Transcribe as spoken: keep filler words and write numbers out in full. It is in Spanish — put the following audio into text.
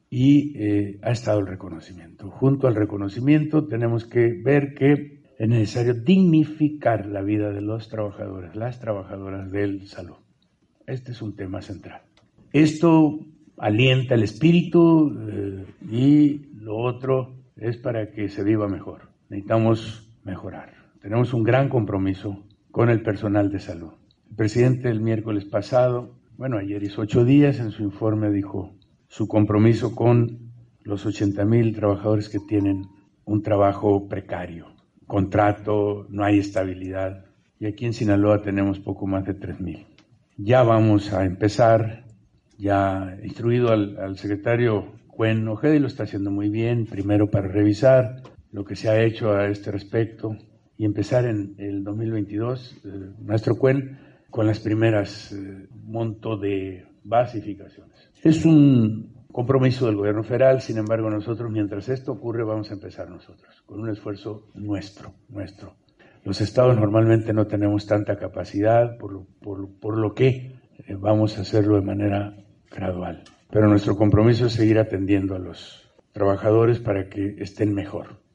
y eh, ha estado el reconocimiento. Junto al reconocimiento tenemos que ver que es necesario dignificar la vida de los trabajadores, las trabajadoras del salud. Este es un tema central. Esto alienta el espíritu eh, y lo otro es para que se viva mejor. Necesitamos mejorar. Tenemos un gran compromiso con el personal de salud. El presidente el miércoles pasado, bueno, ayer hizo ocho días, en su informe dijo su compromiso con los ochenta mil trabajadores que tienen un trabajo precario, contrato, no hay estabilidad. Y aquí en Sinaloa tenemos poco más de tres mil. Ya vamos a empezar, ya he instruido al, al secretario Cuen Ojeda y lo está haciendo muy bien, primero para revisar lo que se ha hecho a este respecto y empezar en el dos mil veintidós, eh, maestro Cuen, con las primeras eh, monto de basificaciones. Es un compromiso del gobierno federal, sin embargo nosotros, mientras esto ocurre, vamos a empezar nosotros, con un esfuerzo nuestro, nuestro. Los estados normalmente no tenemos tanta capacidad, por lo, por, por lo que eh, vamos a hacerlo de manera gradual. Pero nuestro compromiso es seguir atendiendo a los trabajadores para que estén mejor.